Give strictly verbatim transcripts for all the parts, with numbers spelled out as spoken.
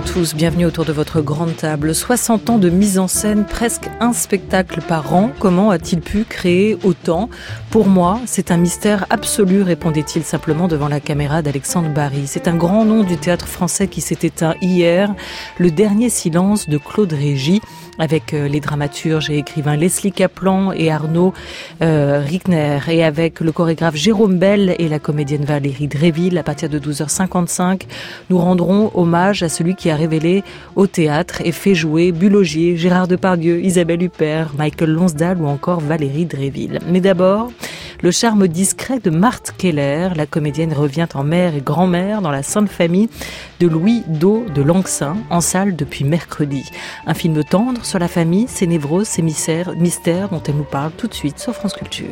tous, bienvenue autour de votre grande table. soixante ans de mise en scène, presque un spectacle par an. Comment a-t-il pu créer autant ? Pour moi, c'est un mystère absolu, répondait-il simplement devant la caméra d'Alexandre Barry. C'est un grand nom du théâtre français qui s'est éteint hier. Le dernier silence de Claude Régis, avec les dramaturges et écrivains Leslie Kaplan et Arnaud euh, Rickner, et avec le chorégraphe Jérôme Bell et la comédienne Valérie Dréville. À partir de douze heures cinquante-cinq, nous rendrons hommage à celui qui a révélé au théâtre et fait jouer Bulogier, Gérard Depardieu, Isabelle Huppert, Michael Lonsdale ou encore Valérie Dréville. Mais d'abord, le charme discret de Marthe Keller. La comédienne revient en mère et grand-mère dans La Sainte Famille de Louis Do de Langsin, en salle depuis mercredi. Un film tendre sur la famille, ses névroses, ses mystères, mystères dont elle nous parle tout de suite sur France Culture.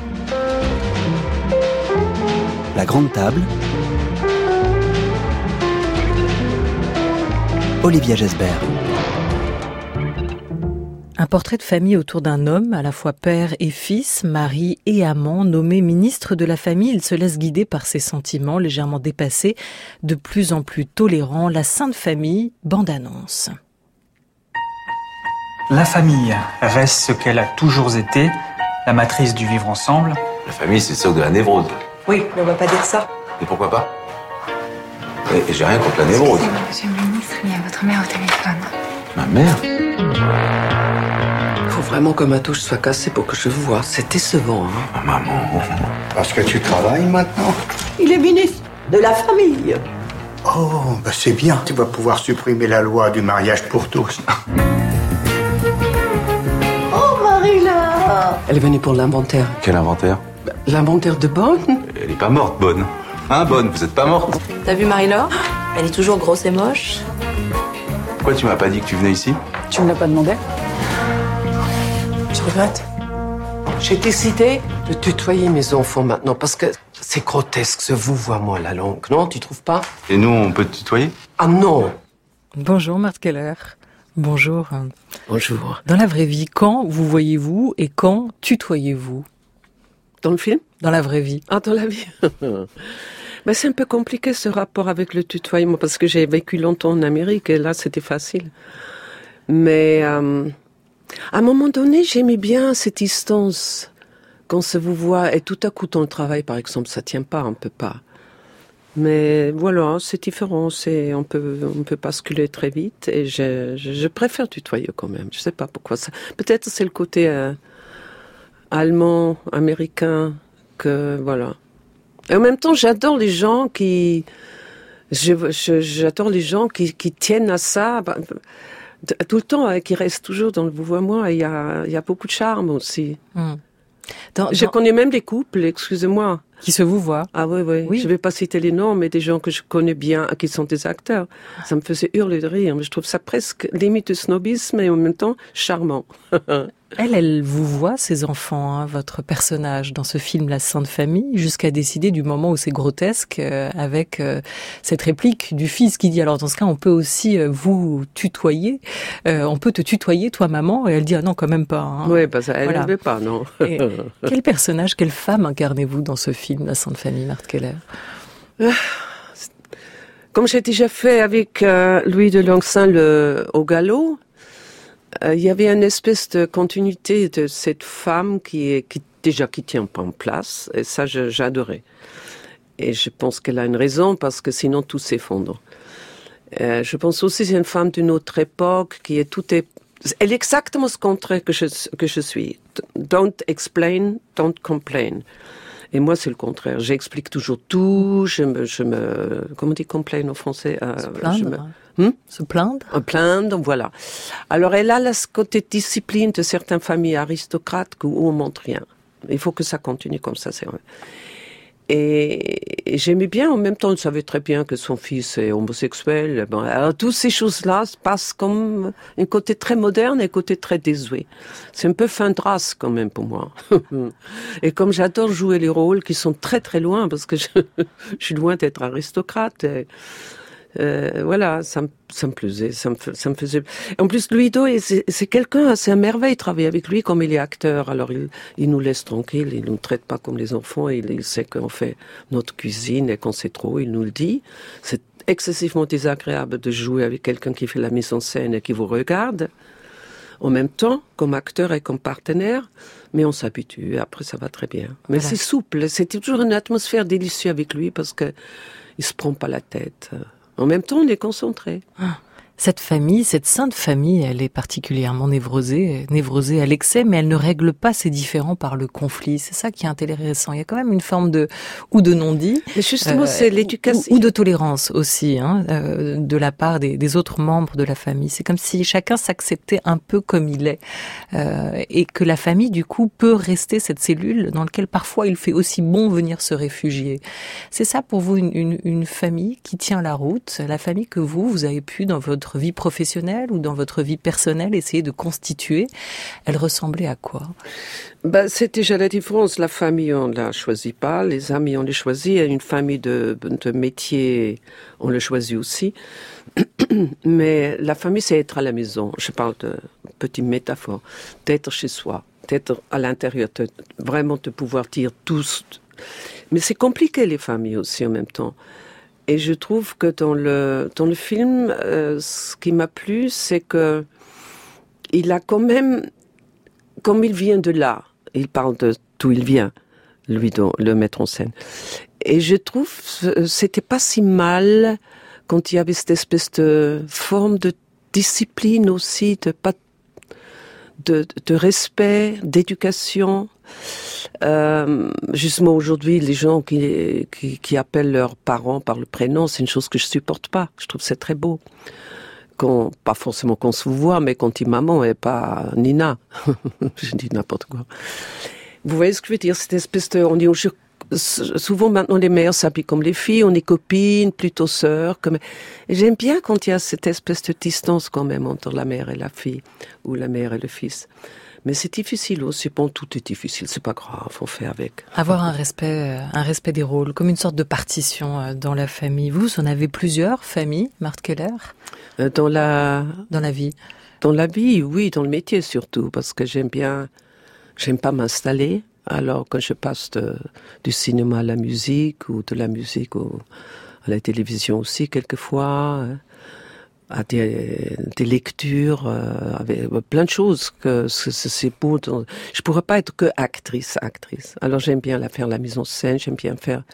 La grande table. Olivia Gesbert. Un portrait de famille autour d'un homme, à la fois père et fils, mari et amant, nommé ministre de la famille. Il se laisse guider par ses sentiments légèrement dépassés, de plus en plus tolérants. La Sainte Famille, bande-annonce. La famille reste ce qu'elle a toujours été, la matrice du vivre ensemble. La famille, c'est le socle de la névrose. Oui, mais on va pas dire ça. Et pourquoi pas ? Et j'ai rien contre la névrose. Excusez-moi, monsieur le ministre, il y a votre mère au téléphone. Ma mère ? Faut vraiment que ma touche soit cassée pour que je vous voie. C'est décevant, hein. Ma maman. Parce que tu travailles maintenant. Il est ministre de la famille. Oh, bah c'est bien. Tu vas pouvoir supprimer la loi du mariage pour tous. Oh, Marie-là. Elle est venue pour l'inventaire. Quel inventaire ? L'inventaire de Bonne. Elle est pas morte, Bonne. Hein, Bonne, vous êtes pas morte ? T'as vu Marie-Laure ? Elle est toujours grosse et moche. Pourquoi tu m'as pas dit que tu venais ici ? Tu me l'as pas demandé ? Je regrette. J'ai décidé de tutoyer mes enfants maintenant parce que c'est grotesque ce vous-vois-moi la langue. Non, tu trouves pas ? Et nous, on peut te tutoyer ? Ah non. Bonjour Marthe Keller. Bonjour. Bonjour. Dans la vraie vie, quand vous voyez-vous et quand tutoyez-vous ? Dans le film ? Dans la vraie vie. Ah, dans la vie. Ben, c'est un peu compliqué ce rapport avec le tutoiement parce que j'ai vécu longtemps en Amérique et là c'était facile. Mais euh, à un moment donné, j'aimais bien cette distance quand se vous voit et tout à coup dans le travail par exemple, ça tient pas, on peut pas. Mais voilà, c'est différent, c'est on peut on peut basculer très vite et je je, je préfère tutoyer quand même. Je sais pas pourquoi ça. Peut-être c'est le côté euh, allemand, américain que voilà. Et en même temps, j'adore les gens qui, je, je, j'adore les gens qui, qui tiennent à ça, tout le temps, qui restent toujours dans le vous-vois-moi. Il y a, il y a beaucoup de charme aussi. Mmh. Dans, je dans... connais même des couples, excusez-moi. Qui se vous voient. Ah oui, oui, oui. Je vais pas citer les noms, mais des gens que je connais bien, qui sont des acteurs. Ça me faisait hurler de rire. Je trouve ça presque limite de snobisme et en même temps charmant. Elle, elle vous voit, ses enfants, hein, votre personnage dans ce film La Sainte Famille, jusqu'à décider du moment où c'est grotesque, euh, avec euh, cette réplique du fils qui dit, alors dans ce cas, on peut aussi euh, vous tutoyer, euh, on peut te tutoyer, toi maman, et elle dit, ah non, quand même pas. Hein. Oui, parce qu'elle voilà. ne veut pas, non. Et quel personnage, quelle femme incarnez-vous dans ce film La Sainte Famille, Marthe Keller ? Comme j'ai déjà fait avec euh, Louis de Langsin le, au galop, il y avait une espèce de continuité de cette femme qui est qui déjà qui tient pas en place et ça je, j'adorais et je pense qu'elle a une raison parce que sinon tout s'effondre. Euh, je pense aussi que c'est une femme d'une autre époque qui est tout est elle est exactement ce contraire que je que je suis. Don't explain, don't complain. Et moi, c'est le contraire. J'explique toujours tout. Je me, je me, comment on dit complain en français? Euh, Se plaindre. Je me, hmm? Se plaindre. Se plaindre, voilà. Alors, elle a la côté discipline de certaines familles aristocrates où on montre rien. Il faut que ça continue comme ça, c'est vrai. Et, et j'aimais bien, en même temps, elle savait très bien que son fils est homosexuel. Bon, alors, toutes ces choses-là se passent comme un côté très moderne et un côté très désuet. C'est un peu fin de race, quand même, pour moi. Et comme j'adore jouer les rôles qui sont très, très loin, parce que je, je suis loin d'être aristocrate, et, euh, voilà, ça me, ça me plaisait, ça me, ça me faisait... En plus, Louis Do, c'est, c'est quelqu'un, c'est à merveille de travailler avec lui, comme il est acteur. Alors, il, il nous laisse tranquille, il nous traite pas comme les enfants, il, il sait qu'on fait notre cuisine et qu'on sait trop, il nous le dit. C'est, excessivement désagréable de jouer avec quelqu'un qui fait la mise en scène et qui vous regarde en même temps, comme acteur et comme partenaire, mais on s'habitue, après ça va très bien. Mais voilà. C'est souple, c'est toujours une atmosphère délicieuse avec lui parce que il se prend pas la tête. En même temps, on est concentré. Ah. Cette famille, cette sainte famille, elle est particulièrement névrosée, névrosée à l'excès, mais elle ne règle pas ses différends par le conflit. C'est ça qui est intéressant. Il y a quand même une forme de ou de non-dit, mais justement, euh, c'est l'éducation ou, ou de tolérance aussi, hein, euh, de la part des, des autres membres de la famille. C'est comme si chacun s'acceptait un peu comme il est, euh, et que la famille, du coup, peut rester cette cellule dans laquelle parfois il fait aussi bon venir se réfugier. C'est ça pour vous une, une, une famille qui tient la route, la famille que vous, vous avez pu dans votre vie professionnelle ou dans votre vie personnelle essayer de constituer, elle ressemblait à quoi? Ben, c'est déjà la différence. La famille, on la choisit pas. Les amis, on les choisit. Une famille de, de métier, on le choisit aussi. Mais la famille, c'est être à la maison. Je parle de petite métaphore. D'être chez soi. D'être à l'intérieur. De, vraiment de pouvoir dire tous. Mais c'est compliqué, les familles aussi, en même temps. Et je trouve que dans le dans le film, euh, ce qui m'a plu, c'est que il a quand même, comme il vient de là, il parle de d'où il vient, lui, le mettre en scène. Et je trouve que c'était pas si mal quand il y avait cette espèce de forme de discipline aussi, de pas de, de respect, d'éducation. Euh, justement aujourd'hui, les gens qui, qui, qui appellent leurs parents par le prénom, c'est une chose que je supporte pas. Je trouve que c'est très beau. Quand, pas forcément qu'on se voit, mais quand il maman et pas Nina. Je dis n'importe quoi. Vous voyez ce que je veux dire? Cette espèce de, on dit souvent maintenant les mères s'habillent comme les filles, on est copines, plutôt sœurs. Comme... Et j'aime bien quand il y a cette espèce de distance quand même entre la mère et la fille, ou la mère et le fils. Mais c'est difficile aussi. Bon, tout est difficile, c'est pas grave, on fait avec. Avoir un respect, un respect des rôles, comme une sorte de partition dans la famille. Vous, vous en avez plusieurs familles, Marthe Keller? Dans la... Dans la vie. Dans la vie, oui, dans le métier surtout, parce que j'aime bien, j'aime pas m'installer. Alors, quand je passe de, du cinéma à la musique, ou de la musique au, à la télévision aussi, quelquefois, à des, des lectures, euh, avec plein de choses, que c'est, c'est beau. Dans, je pourrais pas être que actrice, actrice. Alors, j'aime bien la faire la mise en scène, j'aime bien faire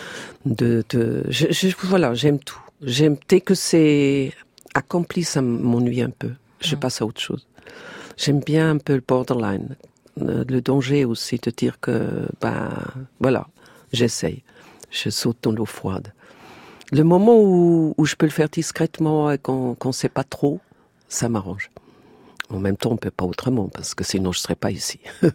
de, de, je, je, voilà, j'aime tout. J'aime, dès que c'est accompli, ça m'ennuie un peu. Je passe à autre chose. J'aime bien un peu le borderline. Le danger aussi de dire que, ben, voilà, j'essaye. Je saute dans l'eau froide. Le moment où, où je peux le faire discrètement et qu'on qu'on sait pas trop, ça m'arrange. En même temps, on peut pas autrement, parce que sinon je serais pas ici.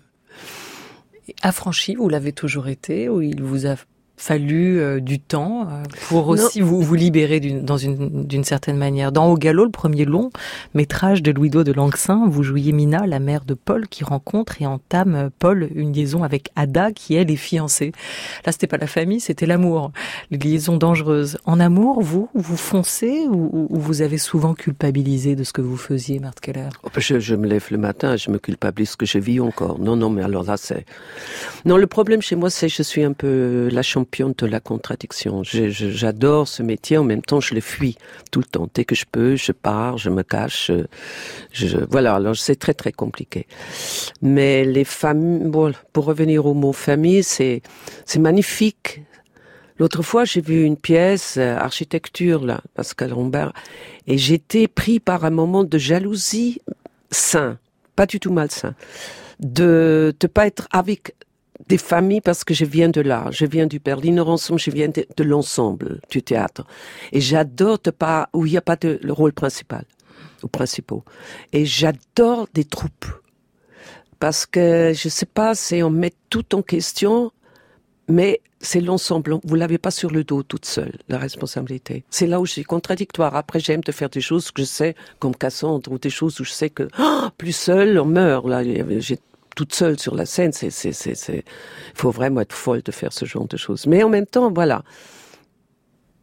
Affranchi, vous l'avez toujours été, ou il vous a fallu euh, du temps euh, pour aussi vous, vous libérer d'une, dans une, d'une certaine manière. Dans Au galop, le premier long métrage de Louis-Do de Langsin, vous jouiez Mina, la mère de Paul, qui rencontre et entame, Paul, une liaison avec Ada, qui elle est fiancée. Là, c'était pas la famille, c'était l'amour, les liaisons dangereuses. En amour, vous, vous foncez ou, ou vous avez souvent culpabilisé de ce que vous faisiez, Marthe Keller? je, je me lève le matin, je me culpabilise que je vis encore. Non, non, mais alors là, c'est... Non, le problème chez moi, c'est que je suis un peu la championne de la contradiction. Je, je, j'adore ce métier, en même temps je le fuis tout le temps. Dès que je peux, je pars, je me cache. Je, je, voilà, alors c'est très très compliqué. Mais les familles, bon, pour revenir au mot famille, c'est c'est magnifique. L'autre fois, j'ai vu une pièce, euh, architecture, là, Pascal Rombert, et j'étais pris par un moment de jalousie sain, pas du tout malsain, de de pas être avec des familles, parce que je viens de là, je viens du Berliner Ensemble, je viens de, de l'ensemble du théâtre. Et j'adore de pas, où il n'y a pas de le rôle principal, ou principaux. Et j'adore des troupes. Parce que, je sais pas, c'est on met tout en question, mais c'est l'ensemble. Vous l'avez pas sur le dos toute seule, la responsabilité. C'est là où je suis contradictoire. Après, j'aime de faire des choses que je sais, comme Cassandre, ou des choses où je sais que, oh, plus seule, on meurt, là. J'ai toute seule sur la scène, c'est, c'est, c'est, c'est, faut vraiment être folle de faire ce genre de choses. Mais en même temps, voilà.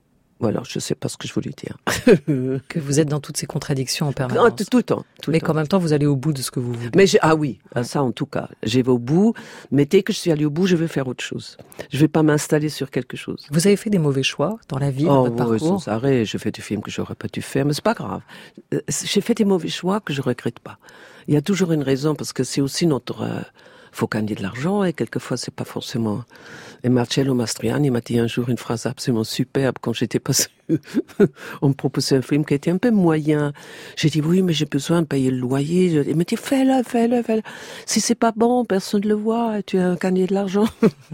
Voilà, je ne sais pas ce que je voulais dire. Que vous êtes dans toutes ces contradictions en permanence. Ah, tout, tout le temps. Tout mais le qu'en temps. même temps, vous allez au bout de ce que vous voulez. Mais j'ai, ah oui, ça en tout cas, j'ai vais au bout. Mais dès que je suis allée au bout, je veux faire autre chose. Je ne vais pas m'installer sur quelque chose. Vous avez fait des mauvais choix dans la vie, dans Oh votre oui, parcours. sans arrêt. Je fais des films que j'aurais pas dû faire, mais c'est pas grave. Euh, J'ai fait des mauvais choix que je regrette pas. Il y a toujours une raison parce que c'est aussi notre. Euh, faut gagner de l'argent et quelquefois c'est pas forcément. Et Marcello Mastroianni m'a dit un jour une phrase absolument superbe quand j'étais passée. On me proposait un film qui était un peu moyen. J'ai dit oui, mais j'ai besoin de payer le loyer. Il m'a dit fais-le, fais-le, fais-le. Si c'est pas bon, personne ne le voit et tu as gagné de l'argent.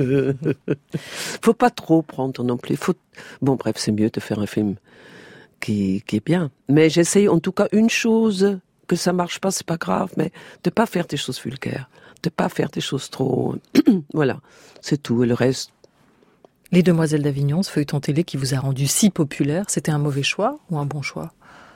Faut pas trop prendre non plus. Faut... Bon, bref, c'est mieux de faire un film qui, qui est bien. Mais j'essaye en tout cas une chose, que ça marche pas, c'est pas grave, mais de pas faire des choses vulgaires. De pas faire des choses trop... voilà, c'est tout. Et le reste... Les Demoiselles d'Avignon, ce feuilleton télé qui vous a rendu si populaire, c'était un mauvais choix ou un bon choix?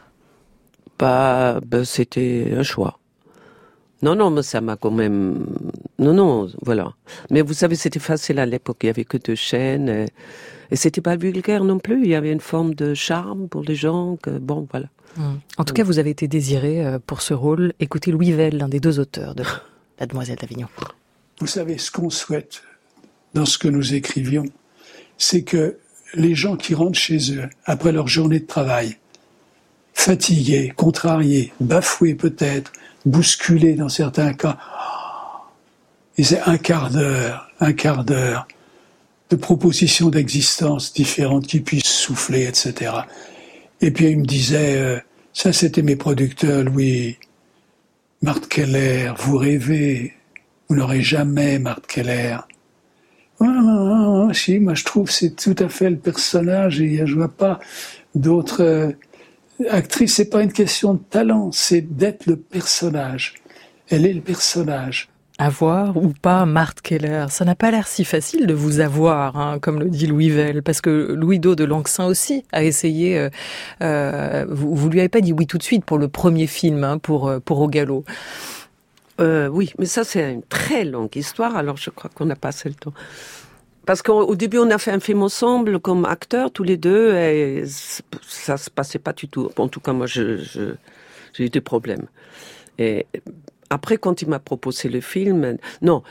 Bah, bah, c'était un choix. Non, non, mais ça m'a quand même... Non, non, voilà. Mais vous savez, c'était facile à l'époque. Il n'y avait que deux chaînes. Et, et c'était pas vulgaire non plus. Il y avait une forme de charme pour les gens. Que, bon, voilà. Mmh. En tout cas, vous avez été désiré pour ce rôle. Écoutez Louis Vell, l'un des deux auteurs de La Demoiselle d'Avignon. Vous savez, ce qu'on souhaite dans ce que nous écrivions, c'est que les gens qui rentrent chez eux, après leur journée de travail, fatigués, contrariés, bafoués peut-être, bousculés dans certains cas, ils aient un quart d'heure, un quart d'heure de propositions d'existence différentes qui puissent souffler, et cetera. Et puis il me disait, euh, ça c'était mes producteurs, Louis, Marthe Keller, vous rêvez, vous n'aurez jamais Marthe Keller. Ah, ah, ah, si, moi je trouve que c'est tout à fait le personnage et je vois pas d'autres euh, actrices. C'est pas une question de talent, c'est d'être le personnage. Elle est le personnage. Avoir ou pas Marthe Keller, ça n'a pas l'air si facile de vous avoir, hein, comme le dit Louis Vell, parce que Louis Do de Langsin aussi a essayé. Euh, euh, vous, vous lui avez pas dit oui tout de suite pour le premier film, hein, pour pour Au Galop. Euh, oui, mais ça c'est une très longue histoire, alors je crois qu'on n'a pas assez le temps. Parce qu'au début on a fait un film ensemble comme acteurs tous les deux et ça se passait pas du tout. En tout cas moi je, je, j'ai eu des problèmes. Et après quand il m'a proposé le film, non,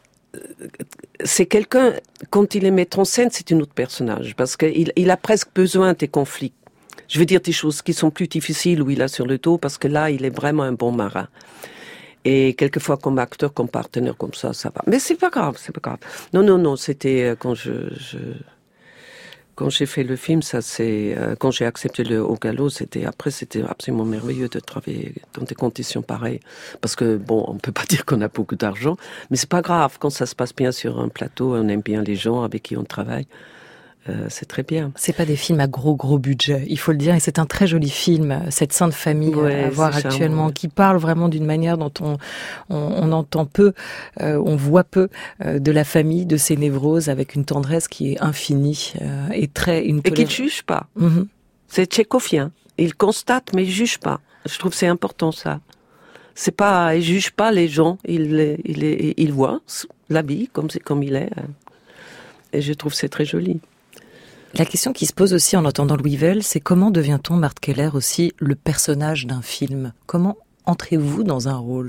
c'est quelqu'un, quand il est metteur en scène c'est un autre personnage parce qu'il il a presque besoin des conflits. Je veux dire des choses qui sont plus difficiles où il a sur le dos parce que là il est vraiment un bon marin. Et quelquefois, comme acteur, comme partenaire, comme ça, ça va. Mais c'est pas grave, c'est pas grave. Non, non, non, c'était quand je, je quand j'ai fait le film, ça c'est quand j'ai accepté le Au Galop, c'était après, c'était absolument merveilleux de travailler dans des conditions pareilles. Parce que bon, on peut pas dire qu'on a beaucoup d'argent, mais c'est pas grave quand ça se passe bien sur un plateau, on aime bien les gens avec qui on travaille. Euh, c'est très bien. C'est pas des films à gros gros budget, il faut le dire, et c'est un très joli film, cette Sainte Famille ouais, à voir actuellement, charmant. Qui parle vraiment d'une manière dont on on, on entend peu, euh, on voit peu euh, de la famille, de ses névroses, avec une tendresse qui est infinie euh, et très une et qui ne juge pas. Mm-hmm. C'est tchécovien. Il constate mais il juge pas. Je trouve que c'est important ça. C'est pas, il juge pas les gens, il il il, il voit la vie comme c'est comme il est. Et je trouve que c'est très joli. La question qui se pose aussi en entendant Louis Vell, c'est comment devient-on, Marthe Keller, aussi le personnage d'un film? Comment entrez-vous dans un rôle?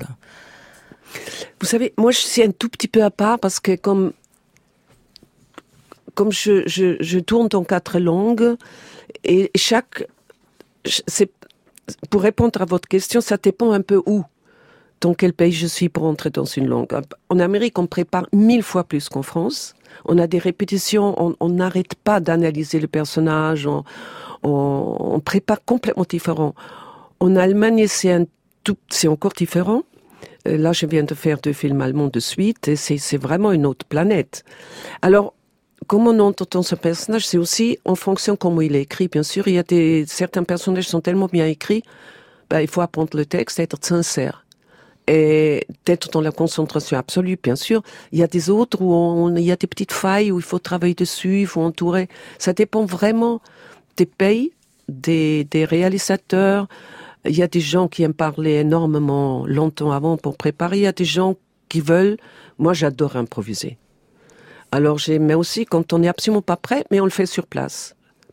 Vous savez, moi je suis un tout petit peu à part parce que comme comme je, je, je tourne en quatre langues et chaque... C'est, pour répondre à votre question, ça dépend un peu où, dans quel pays je suis pour entrer dans une langue. En Amérique, on prépare mille fois plus qu'en France. On a des répétitions, on n'arrête pas d'analyser le personnage, on, on, on prépare complètement différent. En Allemagne, c'est, un tout, c'est encore différent. Là, je viens de faire deux films allemands de suite, et c'est, c'est vraiment une autre planète. Alors, comment on entend ce personnage, c'est aussi en fonction de comment il est écrit. Bien sûr, il y a des, certains personnages qui sont tellement bien écrits, ben, il faut apprendre le texte, être sincère. Et d'être dans la concentration absolue, bien sûr. Il y a des autres où on, il y a des petites failles où il faut travailler dessus, il faut entourer. Ça dépend vraiment des pays, des, des réalisateurs. Il y a des gens qui aiment parler énormément longtemps avant pour préparer. Il y a des gens qui veulent. Moi, j'adore improviser. Alors, j'aime aussi quand on n'est absolument pas prêt, mais on le fait sur place.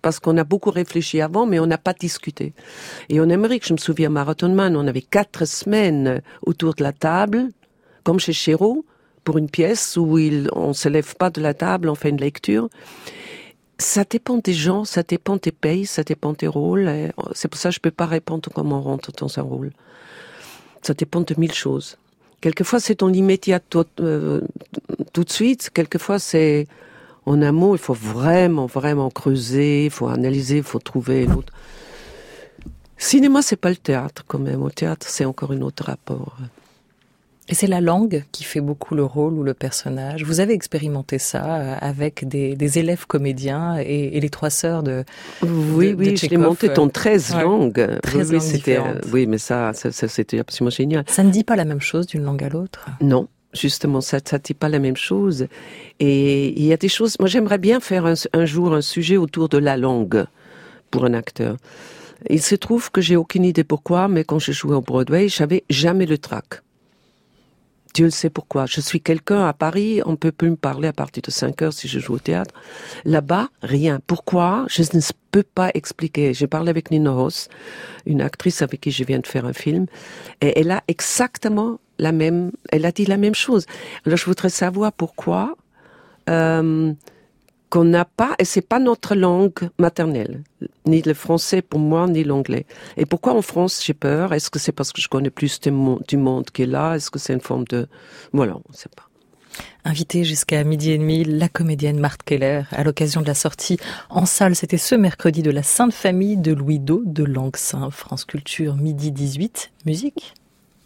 parce qu'on a beaucoup réfléchi avant, mais on n'a pas discuté. Et en Amérique, je me souviens, Marathon Man, on avait quatre semaines autour de la table, comme chez Chéreau, pour une pièce où il, on se lève pas de la table, on fait une lecture. Ça dépend des gens, ça dépend des pays, ça dépend des rôles. Et c'est pour ça que je peux pas répondre comment on rentre dans un rôle. Ça dépend de mille choses. Quelquefois, c'est dans l'immédiat tout, euh, tout de suite. Quelquefois, c'est en amont. Il faut vraiment, vraiment creuser. Il faut analyser. Il faut trouver l'autre. Cinéma, c'est pas le théâtre quand même. Au théâtre, c'est encore un autre rapport. Et c'est la langue qui fait beaucoup le rôle ou le personnage. Vous avez expérimenté ça avec des, des élèves comédiens et, et les trois sœurs de Oui, de, oui, de je l'ai monté dans treize ouais. langues. treize oui, langues c'était, différentes. oui, mais ça, ça, ça, c'était absolument génial. Ça ne dit pas la même chose d'une langue à l'autre? Non, justement, ça ne dit pas la même chose. Et il y a des choses... Moi, j'aimerais bien faire un, un jour un sujet autour de la langue pour un acteur. Il se trouve que j'ai aucune idée pourquoi, mais quand je jouais au Broadway, j'avais jamais le trac. Dieu le sait pourquoi. Je suis quelqu'un à Paris, on peut plus me parler à partir de cinq heures si je joue au théâtre. Là-bas, rien. Pourquoi? Je ne peux pas expliquer. J'ai parlé avec Nina Ross, une actrice avec qui je viens de faire un film, et elle a exactement la même, elle a dit la même chose. Alors je voudrais savoir pourquoi, euh, qu'on n'a pas, et c'est pas notre langue maternelle, ni le français pour moi, ni l'anglais. Et pourquoi en France j'ai peur? Est-ce que c'est parce que je connais plus du monde qui est là? Est-ce que c'est une forme de... Voilà, on ne sait pas. Invitée jusqu'à midi et demi, la comédienne Marthe Keller, à l'occasion de la sortie en salle, c'était ce mercredi, de La Sainte Famille de Louis deux de Langsin. France Culture, midi dix-huit, musique.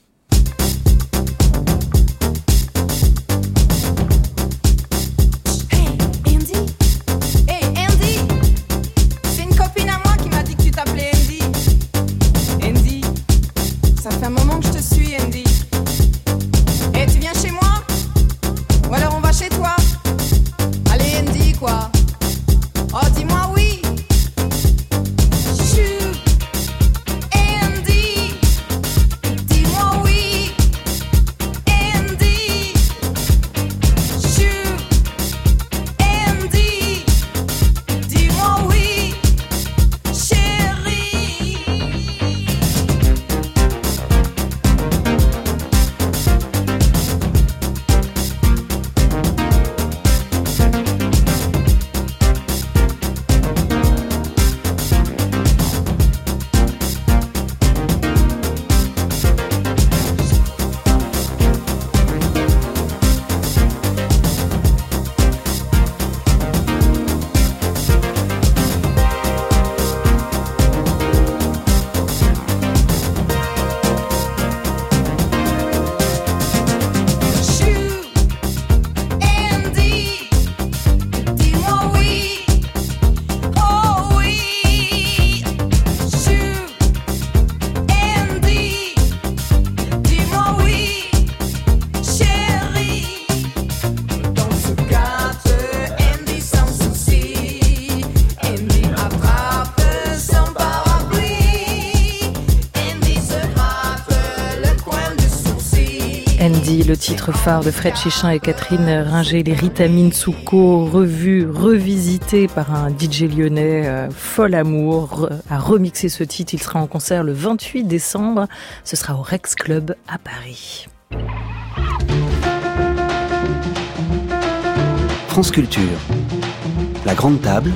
Ça fait un moment que je te suis, Andy. Et tu viens chez moi? Ou alors on va chez toi? Allez, Andy, quoi. Oh, dis-moi oui. Chou, Andy. Dis-moi oui. Andy. Chou, Andy. Dis-moi oui, chérie. Andy, le titre phare de Fred Chichin et Catherine Ringer, les Ritamines Souko, revus, revisités par un D J lyonnais, euh, Fol Amour, a remixé ce titre. Il sera en concert le vingt-huit décembre. Ce sera au Rex Club à Paris. France Culture, la grande table,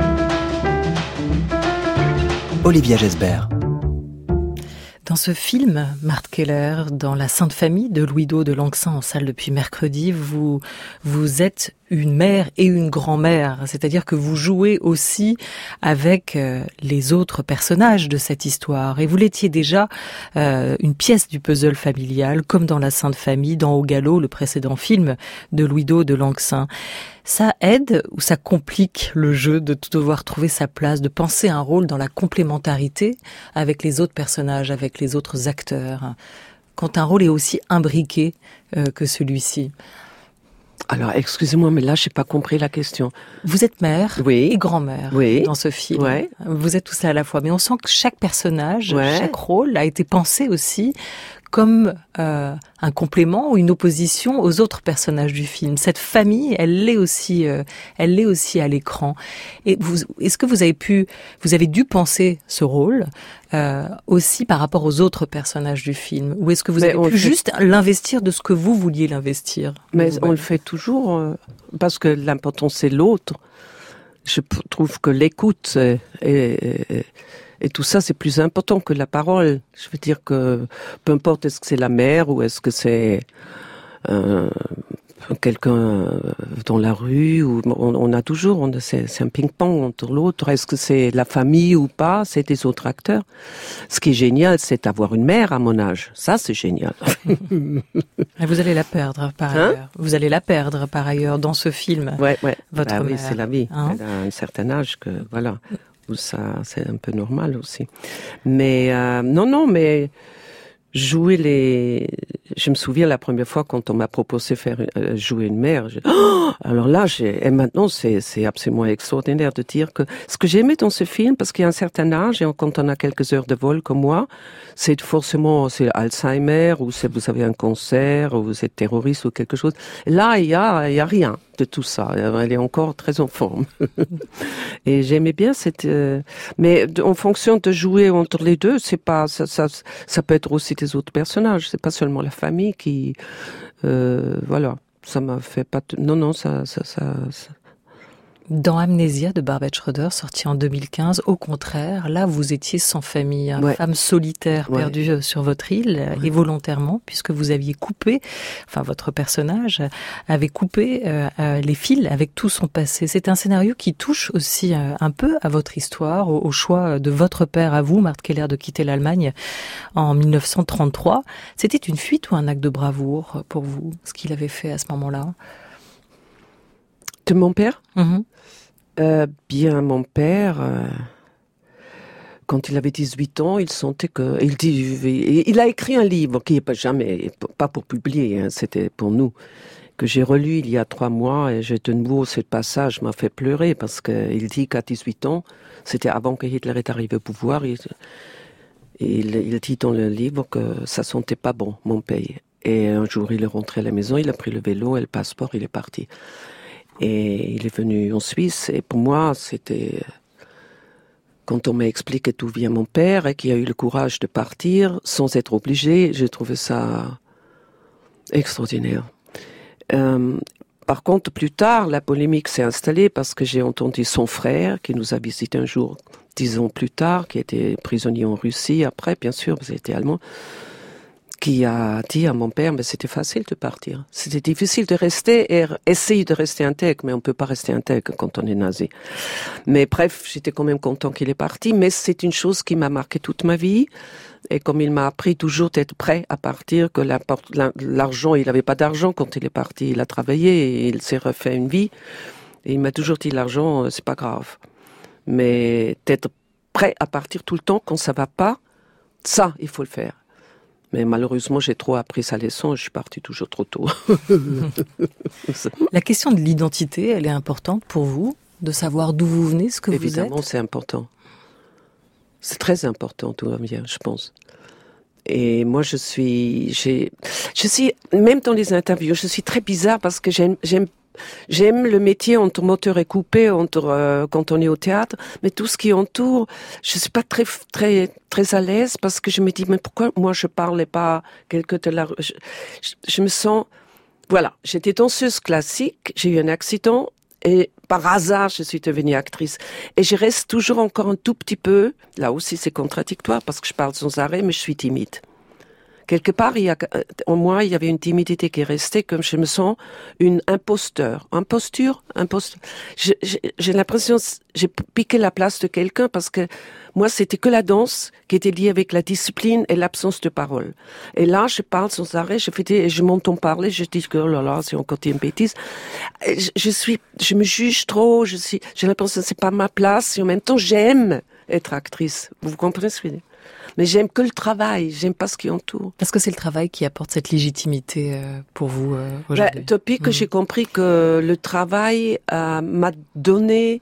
Olivia Gesbert. Dans ce film, Marthe Keller, dans La Sainte Famille de Louis deux de Langsin en salle depuis mercredi, vous, vous êtes une mère et une grand-mère. C'est-à-dire que vous jouez aussi avec euh, les autres personnages de cette histoire. Et vous l'étiez déjà euh, une pièce du puzzle familial, comme dans La Sainte Famille, dans Au Galop, le précédent film de Louis deux de Langsin. Ça aide ou ça complique le jeu de devoir trouver sa place, de penser un rôle dans la complémentarité avec les autres personnages, avec les autres acteurs, quand un rôle est aussi imbriqué euh, que celui-ci? Alors, excusez-moi, mais là, j'ai pas compris la question. Vous êtes mère oui. et grand-mère oui. dans ce film. Ouais. Vous êtes tout ça à la fois. Mais on sent que chaque personnage, ouais. chaque rôle a été pensé aussi comme euh, un complément ou une opposition aux autres personnages du film. Cette famille, elle l'est aussi, euh, elle l'est aussi à l'écran. Et vous, est-ce que vous avez pu, vous avez dû penser ce rôle euh, aussi par rapport aux autres personnages du film, ou est-ce que vous Mais avez pu fait... juste l'investir de ce que vous vouliez l'investir? Mais vous, on ouais. le fait toujours euh, parce que l'important c'est l'autre. Je trouve que l'écoute et, et, et tout ça, c'est plus important que la parole. Je veux dire que peu importe est-ce que c'est la mère ou est-ce que c'est euh, quelqu'un dans la rue, ou on, on a toujours, on, c'est, c'est un ping-pong entre l'autre. Est-ce que c'est la famille ou pas? C'est des autres acteurs. Ce qui est génial, c'est d'avoir une mère à mon âge. Ça, c'est génial. Et vous allez la perdre par hein? ailleurs. Vous allez la perdre par ailleurs dans ce film. Ouais, ouais. Votre bah, mère. oui, c'est la vie. Hein? Elle a un certain âge que voilà, où ça, c'est un peu normal aussi. Mais euh, non, non, mais jouer les. Je me souviens la première fois quand on m'a proposé faire euh, jouer une mère. Je... Oh alors là, j'ai... et maintenant c'est c'est absolument extraordinaire de dire que ce que j'ai aimé dans ce film, parce qu'il y a un certain âge et quand on a quelques heures de vol comme moi, c'est forcément c'est Alzheimer ou c'est vous avez un cancer ou vous êtes terroriste ou quelque chose. Là, il y a il y a rien de tout ça. Elle est encore très en forme. Et j'aimais bien cette. Euh... Mais de, en fonction de jouer entre les deux, c'est pas ça, ça. Ça peut être aussi des autres personnages. C'est pas seulement la famille qui. Euh, voilà. Ça m'a fait pas. T... Non, non, ça, ça, ça. ça... Dans Amnésia de Barbet Schroeder, sorti en deux mille quinze, au contraire, là, vous étiez sans famille, une ouais. femme solitaire ouais. perdue sur votre île, ouais. et volontairement, puisque vous aviez coupé, enfin, votre personnage avait coupé euh, euh, les fils avec tout son passé. C'est un scénario qui touche aussi euh, un peu à votre histoire, au, au choix de votre père à vous, Mart Keller, de quitter l'Allemagne en dix-neuf cent trente-trois. C'était une fuite ou un acte de bravoure pour vous, ce qu'il avait fait à ce moment-là? De mon père? Mm-hmm. Euh, bien, mon père, euh, quand il avait dix-huit ans, il sentait que... Il, dit, il a écrit un livre qui n'est pas jamais, pas pour publier, hein, c'était pour nous, que j'ai relu il y a trois mois, et j'ai de nouveau, ce passage m'a fait pleurer, parce qu'il dit qu'à dix-huit ans, c'était avant que Hitler est arrivé au pouvoir, il, il, il dit dans le livre que ça sentait pas bon, mon pays. Et un jour, il est rentré à la maison, il a pris le vélo et le passeport, il est parti. Et il est venu en Suisse, et pour moi, c'était... Quand on m'a expliqué d'où vient mon père, et qu'il a eu le courage de partir, sans être obligé, j'ai trouvé ça extraordinaire. Euh, par contre, plus tard, la polémique s'est installée, parce que j'ai entendu son frère, qui nous a visité un jour, dix ans plus tard, qui était prisonnier en Russie, après, bien sûr, parce qu'il était allemand, qui a dit à mon père, mais c'était facile de partir. C'était difficile de rester et essayer de rester intègre, mais on peut pas rester intègre quand on est nazi. Mais bref, j'étais quand même content qu'il est parti, mais c'est une chose qui m'a marqué toute ma vie. Et comme il m'a appris toujours d'être prêt à partir, que l'argent, il n'avait pas d'argent quand il est parti, il a travaillé et il s'est refait une vie. Et il m'a toujours dit, l'argent, c'est pas grave. Mais d'être prêt à partir tout le temps quand ça va pas, ça, il faut le faire. Mais malheureusement, j'ai trop appris sa leçon et je suis partie toujours trop tôt. La question de l'identité, elle est importante pour vous, de savoir d'où vous venez, ce que Évidemment, vous êtes? Évidemment, c'est important. C'est très important, tout va bien, je pense. Et moi, je suis, j'ai, je suis, même dans les interviews, je suis très bizarre parce que j'aime, j'aime J'aime le métier entre moteur et coupé, entre euh, quand on est au théâtre, mais tout ce qui entoure, je suis pas très très très à l'aise parce que je me dis mais pourquoi moi je parlais pas quelque de la, je, je, je me sens, voilà, j'étais danseuse classique, j'ai eu un accident et par hasard je suis devenue actrice et je reste toujours encore un tout petit peu, là aussi c'est contradictoire parce que je parle sans arrêt mais je suis timide. Quelque part, il y a, en moi, il y avait une timidité qui est restée, comme je me sens une imposteur. Imposture, imposture. J'ai, j'ai, j'ai l'impression, j'ai piqué la place de quelqu'un parce que moi, c'était que la danse qui était liée avec la discipline et l'absence de parole. Et là, je parle sans arrêt, je fais des, je m'entends parler, je dis que, oh là là, c'est encore une bêtise. Je, je suis, je me juge trop, je suis, j'ai l'impression que c'est pas ma place et en même temps, j'aime être actrice. Vous comprenez ce que je veux dire? Mais j'aime que le travail, j'aime pas ce qui entoure. Est-ce que c'est le travail qui apporte cette légitimité euh, pour vous euh, aujourd'hui? Bah, depuis que mmh. j'ai compris que le travail euh, m'a donné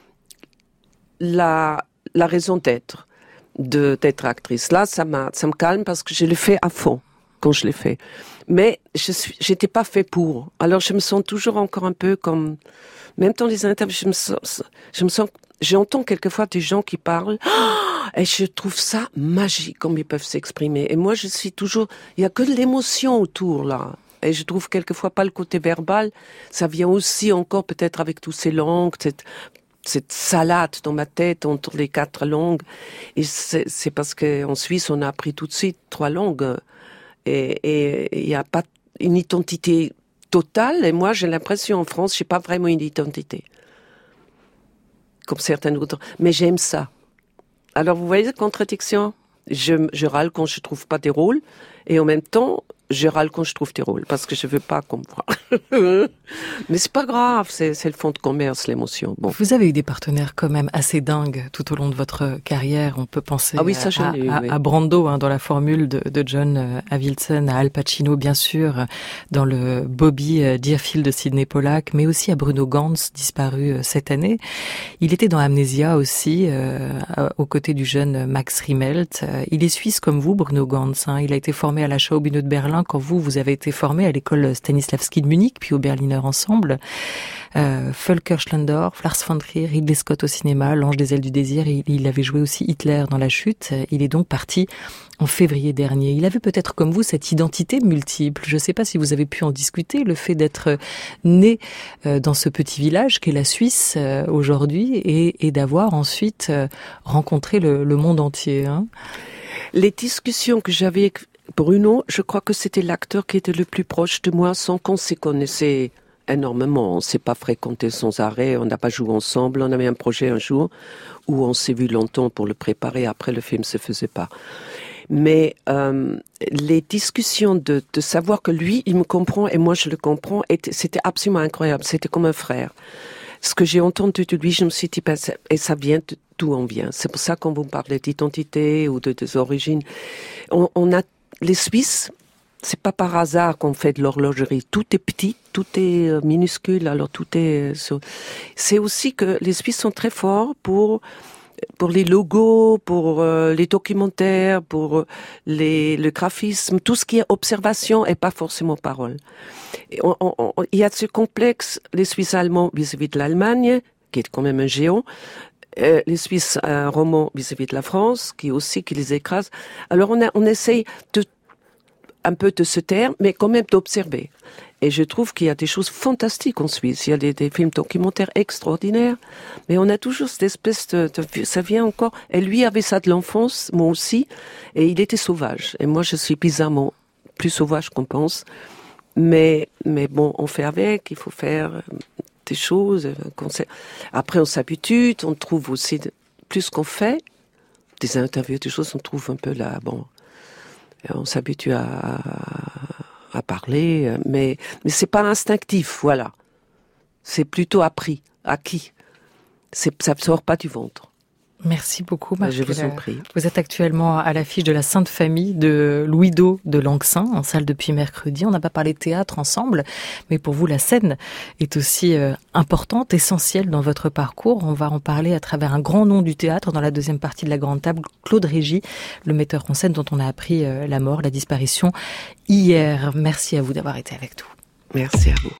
la, la raison d'être, de, d'être actrice. Là, ça, m'a, ça me calme parce que je le fais à fond. quand je l'ai fait. Mais je suis, j'étais pas fait pour. Alors je me sens toujours encore un peu comme, même dans les interviews, je me sens, je me sens, j'entends quelquefois des gens qui parlent, et je trouve ça magique comme ils peuvent s'exprimer. Et moi je suis toujours, il y a que de l'émotion autour là. Et je trouve quelquefois pas le côté verbal. Ça vient aussi encore peut-être avec tous ces langues, cette, cette salade dans ma tête entre les quatre langues. Et c'est, c'est parce qu'en Suisse on a appris tout de suite trois langues. Et il n'y a pas une identité totale. Et moi, j'ai l'impression, en France, je n'ai pas vraiment une identité. Comme certains autres. Mais j'aime ça. Alors, vous voyez la contradiction ? Je, je râle quand je ne trouve pas des rôles. Et en même temps, je râle quand je trouve des rôles. Parce que je ne veux pas qu'on me voit. Mais c'est pas grave. C'est, c'est le fond de commerce, l'émotion. Bon. Vous avez eu des partenaires quand même assez dingues tout au long de votre carrière. On peut penser ah oui, ça, à, eu, à, oui. à Brando, hein, dans la formule de, de John Avildsen, à Al Pacino, bien sûr, dans le Bobby Deerfield de Sidney Pollack, mais aussi à Bruno Ganz, disparu cette année. Il était dans Amnesia aussi, euh, aux côtés du jeune Max Riemelt. Il est suisse comme vous, Bruno Ganz. Hein. Il a été formé à la Schaubühne de Berlin quand vous, vous avez été formé à l'école Stanislavski de Munich, puis au Berliner Ensemble. Euh, Volker Schlendorf, Lars von Trier, Ridley Scott au cinéma, L'Ange des ailes du désir, il, il avait joué aussi Hitler dans La Chute. Il est donc parti en février dernier. Il avait peut-être comme vous cette identité multiple. Je ne sais pas si vous avez pu en discuter, le fait d'être né euh, dans ce petit village qu'est la Suisse euh, aujourd'hui et, et d'avoir ensuite euh, rencontré le, le monde entier. Hein. Les discussions que j'avais avec Bruno, je crois que c'était l'acteur qui était le plus proche de moi sans qu'on se connaissait énormément. On ne s'est pas fréquenté sans arrêt, on n'a pas joué ensemble. On avait un projet un jour où on s'est vu longtemps pour le préparer. Après, le film ne se faisait pas. Mais euh, les discussions de, de savoir que lui, il me comprend et moi, je le comprends, était, c'était absolument incroyable. C'était comme un frère. Ce que j'ai entendu de lui, je me suis dit, ben, et ça vient de, d'où on vient. C'est pour ça qu'on vous parlait d'identité ou de, des origines. On, on a les Suisses, c'est pas par hasard qu'on fait de l'horlogerie. Tout est petit, tout est minuscule, alors tout est... C'est aussi que les Suisses sont très forts pour, pour les logos, pour euh, les documentaires, pour les, le graphisme, tout ce qui est observation et pas forcément parole. Et on, on, on, il y a ce complexe, les Suisses allemands vis-à-vis de l'Allemagne, qui est quand même un géant, Euh, les Suisses euh, romands vis-à-vis de la France, qui aussi qui les écrase. Alors on a, on essaye de un peu de se taire, mais quand même d'observer. Et je trouve qu'il y a des choses fantastiques en Suisse. Il y a des, des films documentaires extraordinaires, mais on a toujours cette espèce de, de, ça vient encore. Et lui avait ça de l'enfance, moi aussi, et il était sauvage. Et moi, je suis bizarrement plus sauvage qu'on pense. Mais, mais bon, on fait avec. Il faut faire des choses. Après, on s'habitue, on trouve aussi, plus qu'on fait, des interviews, des choses, on trouve un peu là, bon, on s'habitue à, à parler, mais, mais c'est pas instinctif, voilà. C'est plutôt appris, acquis. C'est, ça ne sort pas du ventre. Merci beaucoup, Marc. Je vous en prie. Vous êtes actuellement à l'affiche de La Sainte Famille de Louis Do de Langsin, en salle depuis mercredi. On n'a pas parlé de théâtre ensemble, mais pour vous, la scène est aussi euh, importante, essentielle dans votre parcours. On va en parler à travers un grand nom du théâtre dans la deuxième partie de la Grande Table, Claude Régis, le metteur en scène dont on a appris euh, la mort, la disparition hier. Merci à vous d'avoir été avec nous. Merci à vous.